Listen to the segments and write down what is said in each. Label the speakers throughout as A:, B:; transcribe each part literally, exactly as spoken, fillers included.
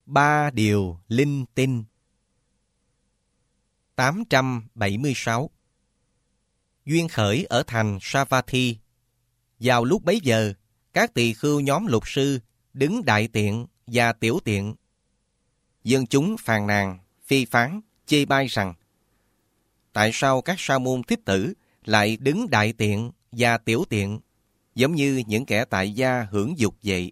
A: ba điều linh tinh. tám trăm bảy mươi sáu. Duyên khởi ở thành Savatthi. Vào lúc bấy giờ, các tỳ khưu nhóm lục sư đứng đại tiện và tiểu tiện. Dân chúng phàn nàn, phê phán, chê bai rằng: tại sao các sa môn thích tử lại đứng đại tiện và tiểu tiện, giống như những kẻ tại gia hưởng dục vậy?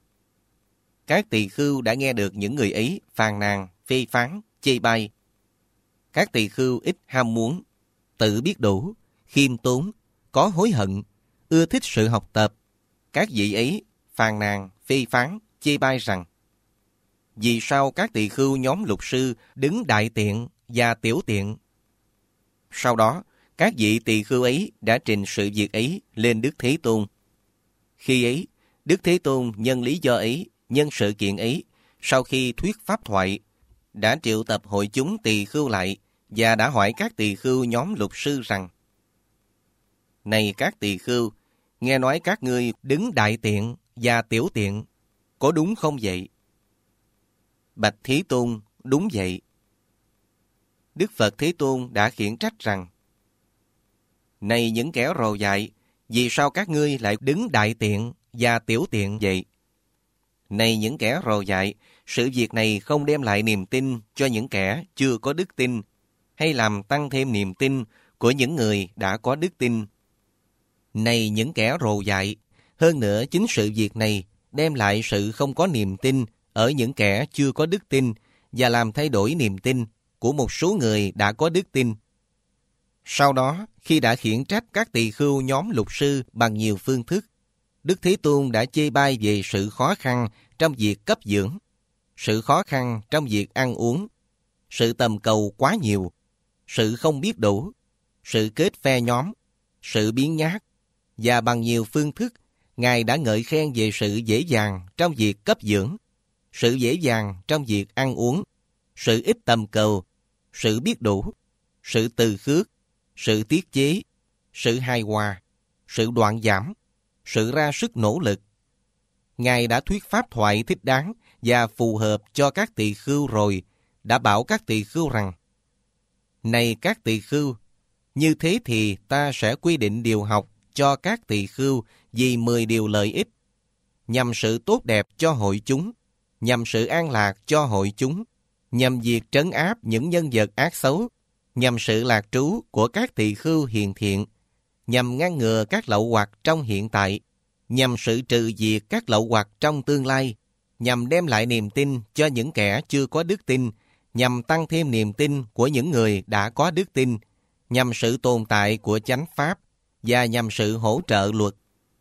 A: Các tỳ khưu đã nghe được những người ấy phàn nàn, phê phán, chê bai. Các tỳ khưu ít ham muốn, tự biết đủ, khiêm tốn, có hối hận, ưa thích sự học tập. Các vị ấy phàn nàn, phê phán, chê bai rằng: vì sao các tỳ khưu nhóm lục sư đứng đại tiện và tiểu tiện? Sau đó, các vị tỳ khưu ấy đã trình sự việc ấy lên Đức Thế Tôn. Khi ấy, Đức Thế Tôn nhân lý do ấy, nhân sự kiện ấy, sau khi thuyết pháp thoại, đã triệu tập hội chúng tỳ khưu lại và đã hỏi các tỳ khưu nhóm lục sư rằng: này các tỳ khưu, nghe nói các ngươi đứng đại tiện và tiểu tiện, có đúng không vậy? Bạch Thế Tôn, đúng vậy. Đức Phật Thế Tôn đã khiển trách rằng: này những kẻ rồ dại, vì sao các ngươi lại đứng đại tiện và tiểu tiện vậy? Này những kẻ rồ dại, sự việc này không đem lại niềm tin cho những kẻ chưa có đức tin, hay làm tăng thêm niềm tin của những người đã có đức tin. Này những kẻ rồ dại, hơn nữa chính sự việc này đem lại sự không có niềm tin ở những kẻ chưa có đức tin và làm thay đổi niềm tin của một số người đã có đức tin. Sau đó, khi đã khiển trách các tỳ khưu nhóm lục sư bằng nhiều phương thức, Đức Thế Tôn đã chê bai về sự khó khăn trong việc cấp dưỡng, sự khó khăn trong việc ăn uống, sự tầm cầu quá nhiều, sự không biết đủ, sự kết phe nhóm, sự biếng nhác, và bằng nhiều phương thức, Ngài đã ngợi khen về sự dễ dàng trong việc cấp dưỡng, sự dễ dàng trong việc ăn uống, sự ít tầm cầu, sự biết đủ, sự từ khước, sự tiết chế, sự hài hòa, sự đoạn giảm, sự ra sức nỗ lực. Ngài đã thuyết pháp thoại thích đáng và phù hợp cho các tỳ khưu rồi, đã bảo các tỳ khưu rằng: này các tỳ khưu, như thế thì ta sẽ quy định điều học cho các tỳ khưu vì mười điều lợi ích, nhằm sự tốt đẹp cho hội chúng, nhằm sự an lạc cho hội chúng, nhằm việc trấn áp những nhân vật ác xấu, nhằm sự lạc trú của các tỳ khưu hiền thiện, nhằm ngăn ngừa các lậu hoặc trong hiện tại, nhằm sự trừ diệt các lậu hoặc trong tương lai, nhằm đem lại niềm tin cho những kẻ chưa có đức tin, nhằm tăng thêm niềm tin của những người đã có đức tin, nhằm sự tồn tại của chánh pháp và nhằm sự hỗ trợ luật.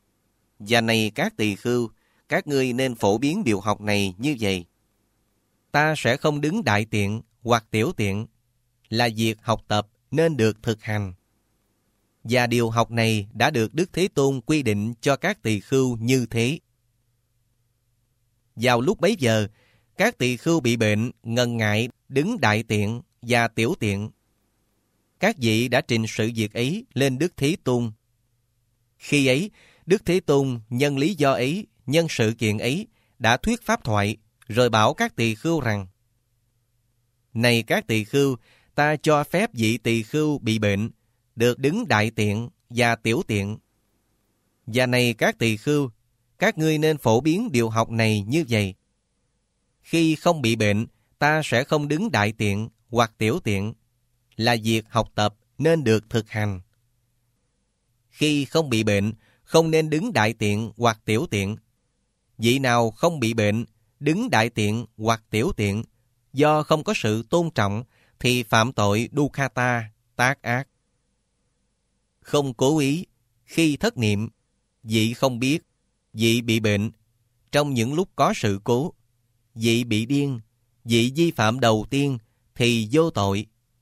A: Và này các tỳ khưu, các ngươi nên phổ biến điều học này như vậy. Ta sẽ không đứng đại tiện hoặc tiểu tiện, là việc học tập nên được thực hành. Và điều học này đã được Đức Thế Tôn quy định cho các tỳ khưu như thế. Vào lúc bấy giờ, các tỳ khưu bị bệnh, ngần ngại đứng đại tiện và tiểu tiện. Các vị đã trình sự việc ấy lên Đức Thế Tôn. Khi ấy, Đức Thế Tôn nhân lý do ấy, nhân sự kiện ấy, đã thuyết pháp thoại, rồi bảo các tỳ khưu rằng: này các tỳ khưu, ta cho phép vị tỳ khưu bị bệnh được đứng đại tiện và tiểu tiện. Và này các tỳ khưu, các ngươi nên phổ biến điều học này như vậy. Khi không bị bệnh, ta sẽ không đứng đại tiện hoặc tiểu tiện, là việc học tập nên được thực hành. Khi không bị bệnh, không nên đứng đại tiện hoặc tiểu tiện. Vị nào không bị bệnh, đứng đại tiện hoặc tiểu tiện, do không có sự tôn trọng, thì phạm tội Dukkata, tác ác. Không cố ý, khi thất niệm, vị không biết, vị bị bệnh, trong những lúc có sự cố, vị bị điên, vị vi phạm đầu tiên, thì vô tội.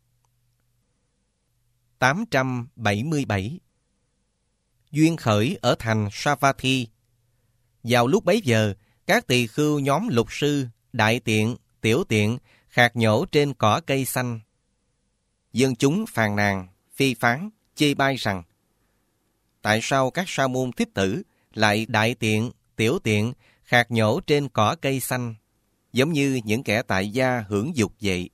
A: tám trăm bảy mươi bảy. Duyên khởi ở thành Savatthi. Vào lúc bấy giờ, các tỳ khưu nhóm lục sư, đại tiện, tiểu tiện, khạc nhổ trên cỏ cây xanh. Dân chúng phàn nàn, phê phán, chê bai rằng: tại sao các sa môn thích tử lại đại tiện, tiểu tiện, khạc nhổ trên cỏ cây xanh? giống như những kẻ tại gia hưởng dục vậy.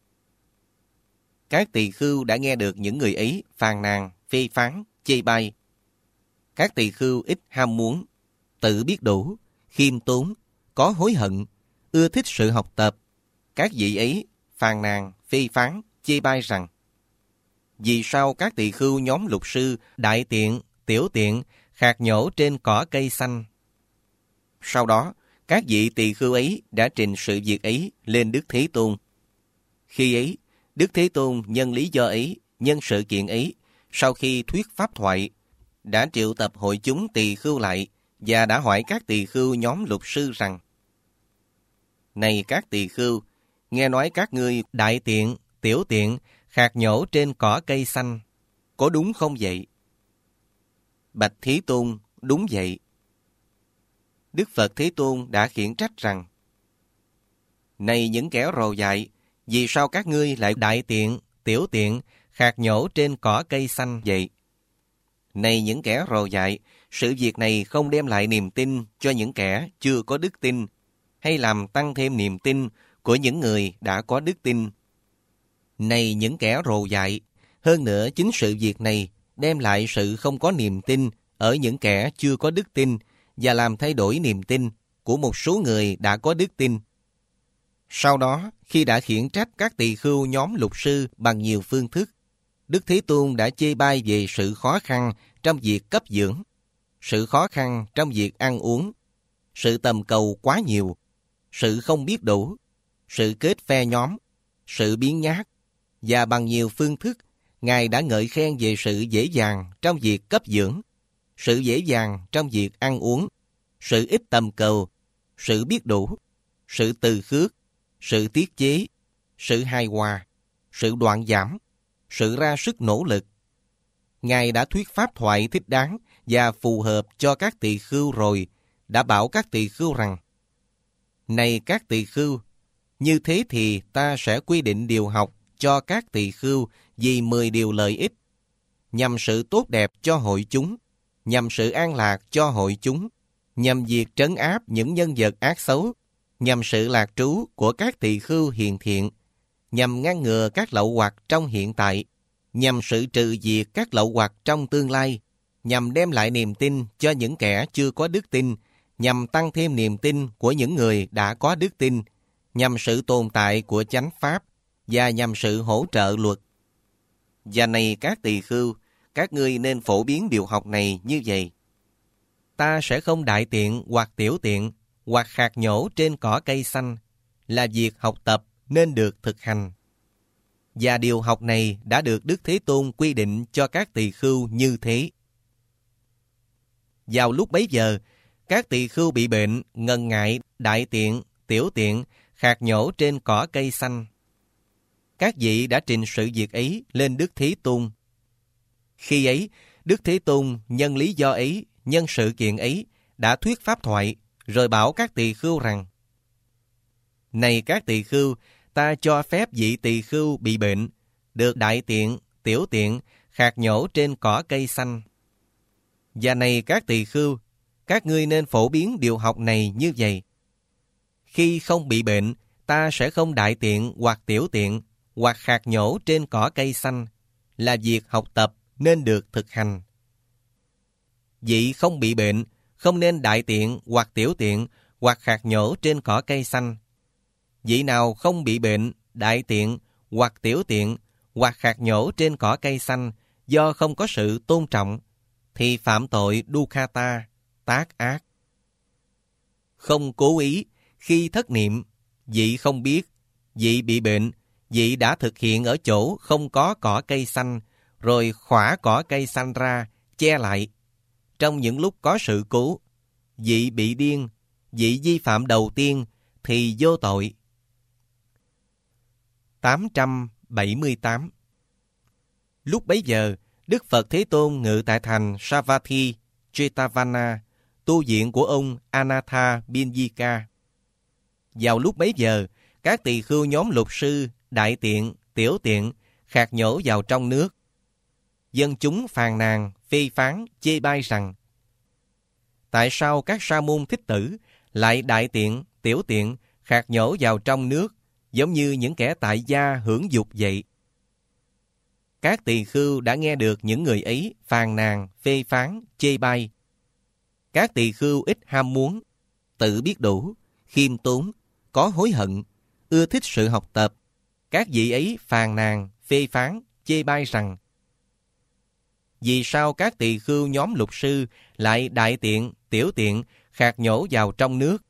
A: Các tỳ khưu đã nghe được những người ấy phàn nàn, phê phán, chê bai. Các tỳ khưu ít ham muốn, tự biết đủ, khiêm tốn, có hối hận, ưa thích sự học tập. Các vị ấy phàn nàn, phê phán, chê bai rằng: vì sao các tỳ khưu nhóm lục sư, đại tiện, tiểu tiện, khạc nhổ trên cỏ cây xanh? Sau đó, các vị tỳ khưu ấy đã trình sự việc ấy lên Đức Thế Tôn. Khi ấy, Đức Thế Tôn nhân lý do ấy, nhân sự kiện ấy, sau khi thuyết pháp thoại, đã triệu tập hội chúng tỳ khưu lại và đã hỏi các tỳ khưu nhóm lục sư rằng: này các tỳ khưu, nghe nói các ngươi đại tiện, tiểu tiện, khạc nhổ trên cỏ cây xanh, có đúng không vậy? Bạch Thế Tôn, đúng vậy. Đức Phật Thế Tôn đã khiển trách rằng: này những kẻ rồ dại, vì sao các ngươi lại đại tiện, tiểu tiện, khạc nhổ trên cỏ cây xanh vậy? Này những kẻ rồ dại, sự việc này không đem lại niềm tin cho những kẻ chưa có đức tin, hay làm tăng thêm niềm tin của những người đã có đức tin. Này những kẻ rồ dại, hơn nữa chính sự việc này đem lại sự không có niềm tin ở những kẻ chưa có đức tin và làm thay đổi niềm tin của một số người đã có đức tin. Sau đó, khi đã khiển trách các tỳ khưu nhóm lục sư bằng nhiều phương thức, Đức Thế Tôn đã chê bai về sự khó khăn trong việc cấp dưỡng, sự khó khăn trong việc ăn uống, sự tầm cầu quá nhiều, sự không biết đủ, sự kết phe nhóm, sự biến nhát, và bằng nhiều phương thức, Ngài đã ngợi khen về sự dễ dàng trong việc cấp dưỡng, sự dễ dàng trong việc ăn uống, sự ít tầm cầu, sự biết đủ, sự từ khước, sự tiết chế, sự hài hòa, sự đoạn giảm, sự ra sức nỗ lực. Ngài đã thuyết pháp thoại thích đáng và phù hợp cho các tỳ khưu rồi, đã bảo các tỳ khưu rằng: này các tỳ khưu, như thế thì ta sẽ quy định điều học cho các tỳ khưu vì mười điều lợi ích, nhằm sự tốt đẹp cho hội chúng, nhằm sự an lạc cho hội chúng, nhằm việc trấn áp những nhân vật ác xấu, nhằm sự lạc trú của các tỳ khưu hiền thiện, nhằm ngăn ngừa các lậu hoặc trong hiện tại, nhằm sự trừ diệt các lậu hoặc trong tương lai, nhằm đem lại niềm tin cho những kẻ chưa có đức tin, nhằm tăng thêm niềm tin của những người đã có đức tin, nhằm sự tồn tại của chánh pháp và nhằm sự hỗ trợ luật. Và này các tỳ khưu, các ngươi nên phổ biến điều học này như vậy: ta sẽ không đại tiện hoặc tiểu tiện hoặc khạc nhổ trên cỏ cây xanh, là việc học tập nên được thực hành. Và điều học này đã được Đức Thế Tôn quy định cho các tỳ khưu như thế. Vào lúc bấy giờ, các tỳ khưu bị bệnh, ngần ngại, đại tiện, tiểu tiện, khạc nhổ trên cỏ cây xanh. Các vị đã trình sự việc ấy lên Đức Thế Tôn. Khi ấy, Đức Thế Tôn nhân lý do ấy, nhân sự kiện ấy, đã thuyết pháp thoại, rồi bảo các tỳ khưu rằng: này các tỳ khưu, ta cho phép vị tỳ khưu bị bệnh, được đại tiện, tiểu tiện, khạc nhổ trên cỏ cây xanh. Và này các tỳ khưu, các ngươi nên phổ biến điều học này như vậy: khi không bị bệnh, ta sẽ không đại tiện hoặc tiểu tiện hoặc khạc nhổ trên cỏ cây xanh, là việc học tập nên được thực hành. Vị không bị bệnh, không nên đại tiện hoặc tiểu tiện hoặc khạc nhổ trên cỏ cây xanh. Vị nào không bị bệnh, đại tiện hoặc tiểu tiện hoặc khạc nhổ trên cỏ cây xanh do không có sự tôn trọng, thì phạm tội dukkata, tác ác. Không cố ý, khi thất niệm, vị không biết, vị bị bệnh, vị đã thực hiện ở chỗ không có cỏ cây xanh, rồi khỏa cỏ cây xanh ra, che lại. Trong những lúc có sự cố, vị bị điên, vị vi phạm đầu tiên thì vô tội. tám trăm bảy mươi tám. Lúc bấy giờ, Đức Phật Thế Tôn ngự tại thành Savatthi, Jetavana, tu viện của ông Anatha Binyika. Vào lúc bấy giờ, các tỳ khưu nhóm lục sư, đại tiện, tiểu tiện, khạc nhổ vào trong nước. Dân chúng phàn nàn, phê phán, chê bai rằng: tại sao các sa môn thích tử lại đại tiện, tiểu tiện, khạc nhổ vào trong nước, giống như những kẻ tại gia hưởng dục vậy. Các tỳ khưu đã nghe được những người ấy phàn nàn, phê phán, chê bai. Các tỳ khưu ít ham muốn, tự biết đủ, khiêm tốn, có hối hận, ưa thích sự học tập. Các vị ấy phàn nàn, phê phán, chê bai rằng: vì sao các tỳ khưu nhóm lục sư lại đại tiện, tiểu tiện, khạc nhổ vào trong nước?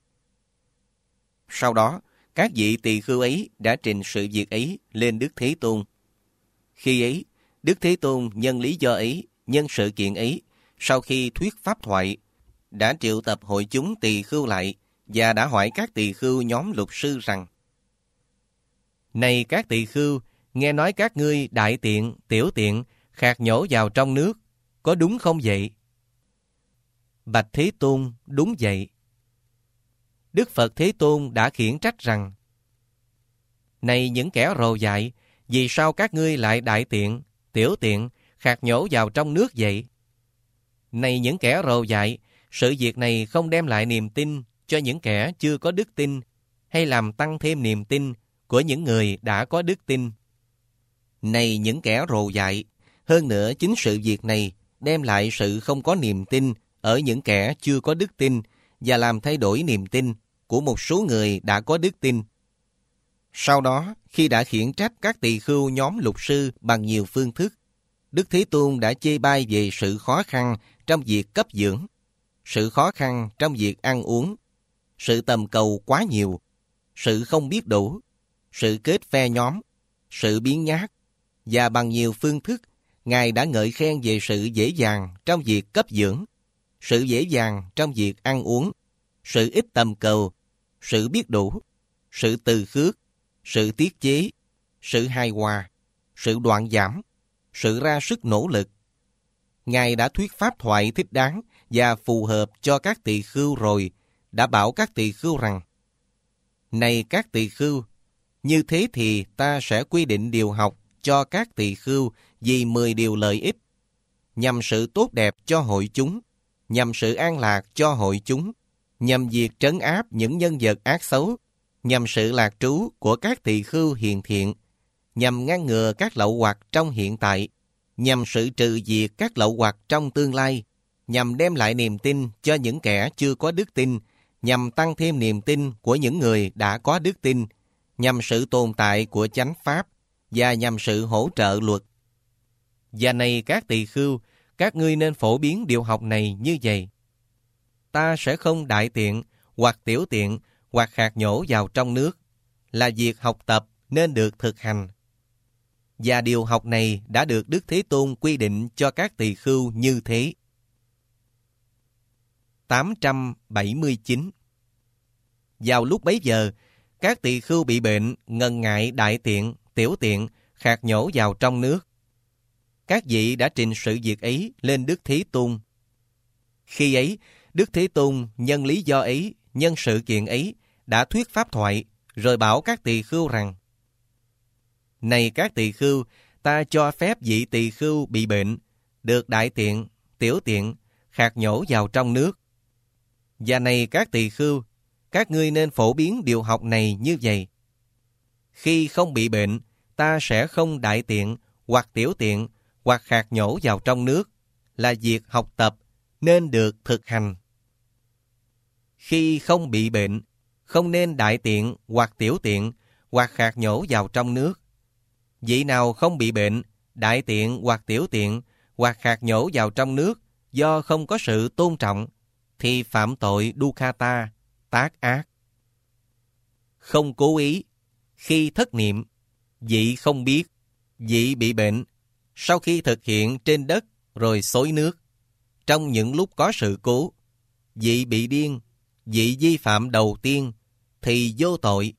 A: Sau đó, các vị tỳ khưu ấy đã trình sự việc ấy lên Đức Thế Tôn. Khi ấy, Đức Thế Tôn nhân lý do ấy, nhân sự kiện ấy, sau khi thuyết pháp thoại, đã triệu tập hội chúng tỳ khưu lại và đã hỏi các tỳ khưu nhóm lục sư rằng: này các tỳ khưu, nghe nói các ngươi đại tiện, tiểu tiện, khạc nhổ vào trong nước, có đúng không vậy? Bạch Thế Tôn, đúng vậy. Đức Phật Thế Tôn đã khiển trách rằng: này những kẻ rồ dại, vì sao các ngươi lại đại tiện, tiểu tiện, khạc nhổ vào trong nước vậy? Này những kẻ rồ dại, sự việc này không đem lại niềm tin cho những kẻ chưa có đức tin, hay làm tăng thêm niềm tin của những người đã có đức tin. Này những kẻ rồ dại, hơn nữa chính sự việc này đem lại sự không có niềm tin ở những kẻ chưa có đức tin và làm thay đổi niềm tin của một số người đã có đức tin. Sau đó, khi đã khiển trách các tỳ khưu nhóm lục sư bằng nhiều phương thức, Đức Thế Tôn đã chê bai về sự khó khăn trong việc cấp dưỡng, sự khó khăn trong việc ăn uống, sự tầm cầu quá nhiều, sự không biết đủ, sự kết phe nhóm, sự biếng nhác, và bằng nhiều phương thức, Ngài đã ngợi khen về sự dễ dàng trong việc cấp dưỡng, sự dễ dàng trong việc ăn uống, sự ít tầm cầu, sự biết đủ, sự từ khước, sự tiết chế, sự hài hòa, sự đoạn giảm, sự ra sức nỗ lực. Ngài đã thuyết pháp thoại thích đáng và phù hợp cho các tỳ khưu rồi, đã bảo các tỳ khưu rằng: này các tỳ khưu, như thế thì ta sẽ quy định điều học cho các tỳ khưu vì mười điều lợi ích, nhằm sự tốt đẹp cho hội chúng, nhằm sự an lạc cho hội chúng, nhằm việc trấn áp những nhân vật ác xấu, nhằm sự lạc trú của các tỳ khưu hiền thiện, nhằm ngăn ngừa các lậu hoặc trong hiện tại, nhằm sự trừ diệt các lậu hoặc trong tương lai, nhằm đem lại niềm tin cho những kẻ chưa có đức tin, nhằm tăng thêm niềm tin của những người đã có đức tin, nhằm sự tồn tại của chánh pháp, và nhằm sự hỗ trợ luật. Và này các tỳ khưu, các ngươi nên phổ biến điều học này như vậy: ta sẽ không đại tiện, hoặc tiểu tiện, hoặc khạc nhổ vào trong nước, là việc học tập nên được thực hành. Và điều học này đã được Đức Thế Tôn quy định cho các tỳ khưu như thế. tám trăm bảy mươi chín. Vào lúc bấy giờ, các tỳ khưu bị bệnh, ngần ngại đại tiện, tiểu tiện, khạc nhổ vào trong nước. Các vị đã trình sự việc ấy lên Đức Thế Tôn. Khi ấy, Đức Thế Tôn nhân lý do ấy, nhân sự kiện ấy, đã thuyết pháp thoại, rồi bảo các tỳ khưu rằng: này các tỳ khưu, ta cho phép vị tỳ khưu bị bệnh, được đại tiện, tiểu tiện, khạc nhổ vào trong nước. Và này các tỳ khưu, các ngươi nên phổ biến điều học này như vậy: khi không bị bệnh, ta sẽ không đại tiện, hoặc tiểu tiện, hoặc khạc nhổ vào trong nước, là việc học tập nên được thực hành. Khi không bị bệnh, không nên đại tiện, hoặc tiểu tiện, hoặc khạc nhổ vào trong nước. Vị nào không bị bệnh, đại tiện hoặc tiểu tiện, hoặc khạc nhổ vào trong nước do không có sự tôn trọng, thì phạm tội Dukkata, tác ác. Không cố ý, khi thất niệm, vị không biết, vị bị bệnh, sau khi thực hiện trên đất rồi xối nước, trong những lúc có sự cố, vị bị điên, vị vi phạm đầu tiên, thì vô tội.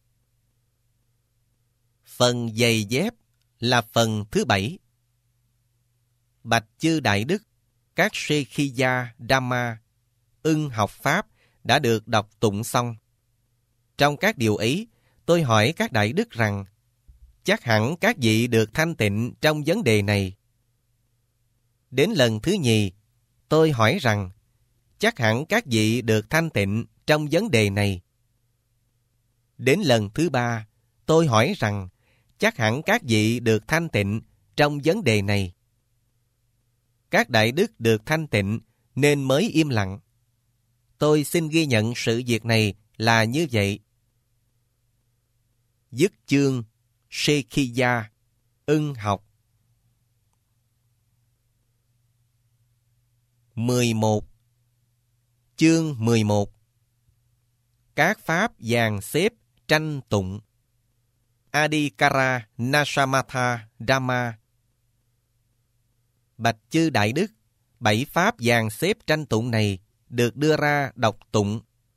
A: Phần giày dép là phần thứ bảy. Bạch chư đại đức, các Sekhiya Dhamma, ưng học Pháp đã được đọc tụng xong. Trong các điều ấy, tôi hỏi các đại đức rằng: chắc hẳn các vị được thanh tịnh trong vấn đề này. Đến lần thứ nhì, tôi hỏi rằng: chắc hẳn các vị được thanh tịnh trong vấn đề này. Đến lần thứ ba, tôi hỏi rằng chắc hẳn các vị được thanh tịnh trong vấn đề này. Các đại đức được thanh tịnh nên mới im lặng. Tôi xin ghi nhận sự việc này là như vậy. Dứt chương Sekhiya, ưng học. mười một. Chương mười một. Các pháp dàn xếp tranh tụng. Adhikara Nasamatha Dhamma. Bạch chư đại đức, bảy pháp dàn xếp tranh tụng này được đưa ra đọc tụng.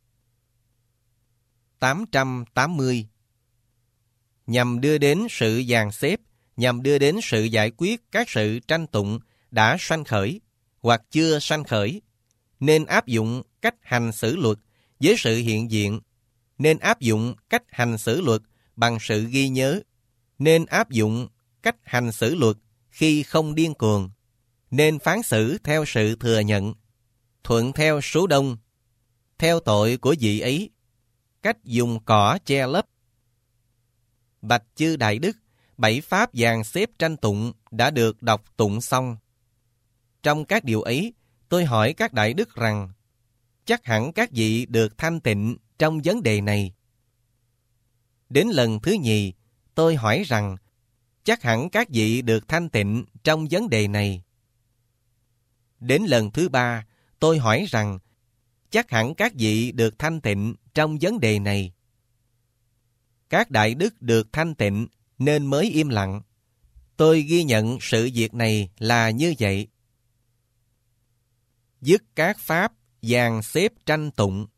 A: tám trăm tám mươi. Nhằm đưa đến sự dàn xếp, nhằm đưa đến sự giải quyết các sự tranh tụng đã sanh khởi hoặc chưa sanh khởi, nên áp dụng cách hành xử luật với sự hiện diện, nên áp dụng cách hành xử luật bằng sự ghi nhớ, nên áp dụng cách hành xử luật khi không điên cuồng, nên phán xử theo sự thừa nhận, thuận theo số đông, theo tội của vị ấy, cách dùng cỏ che lấp. Bạch chư đại đức, bảy pháp dàn xếp tranh tụng đã được đọc tụng xong. Trong các điều ấy, tôi hỏi các đại đức rằng, chắc hẳn các vị được thanh tịnh trong vấn đề này. Đến lần thứ nhì, tôi hỏi rằng, chắc hẳn các vị được thanh tịnh trong vấn đề này. Đến lần thứ ba, tôi hỏi rằng, chắc hẳn các vị được thanh tịnh trong vấn đề này. Các đại đức được thanh tịnh nên mới im lặng. Tôi ghi nhận sự việc này là như vậy. Dứt các pháp dàn xếp tranh tụng.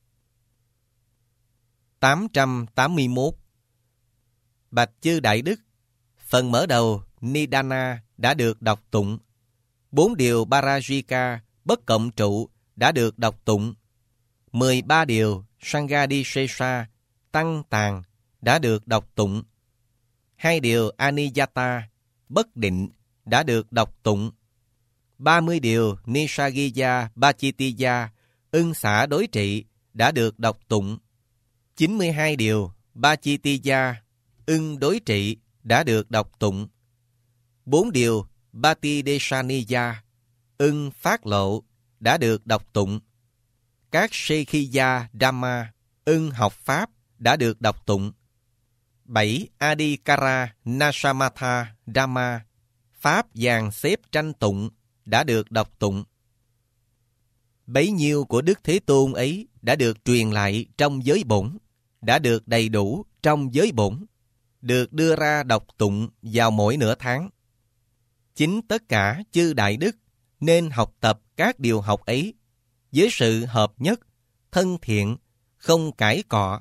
A: tám trăm tám mươi mốt. Bạch chư đại đức, phần mở đầu Nidana đã được đọc tụng. Bốn điều Parajika bất cộng trụ đã được đọc tụng. mười ba điều Sangadishesha tăng tàn đã được đọc tụng. Hai điều Aniyata bất định đã được đọc tụng. ba mươi điều Nisagiya Bachitiya ưng xả đối trị đã được đọc tụng. chín mươi hai điều Bachitiya ưng đối trị đã được đọc tụng. bốn điều Batideshaniya ưng phát lộ đã được đọc tụng. Các Sekhiya Dhamma ưng học pháp đã được đọc tụng. bảy Adhikara Nasamatha Dhamma pháp dàn xếp tranh tụng đã được đọc tụng. Bấy nhiêu của Đức Thế Tôn ấy đã được truyền lại trong giới bổn, đã được đầy đủ trong giới bổn, được đưa ra đọc tụng vào mỗi nửa tháng. Chính tất cả chư đại đức nên học tập các điều học ấy với sự hợp nhất, thân thiện, không cãi cọ.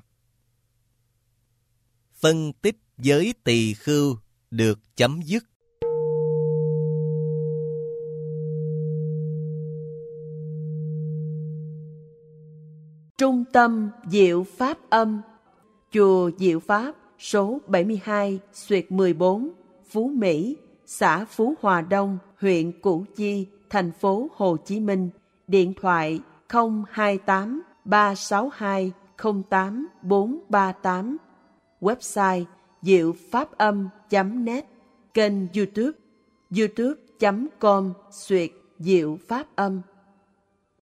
A: Phân tích với tỳ khưu được chấm dứt.
B: Trung tâm Diệu Pháp Âm, Chùa Diệu Pháp, số bảy mươi hai, xuyệt mười bốn, Phú Mỹ, xã Phú Hòa Đông, huyện Củ Chi, thành phố Hồ Chí Minh. Điện thoại không hai tám ba sáu hai không tám bốn ba tám. Website diệu pháp âm chấm net. Kênh YouTube youtube chấm com xuyệt diệu pháp âm.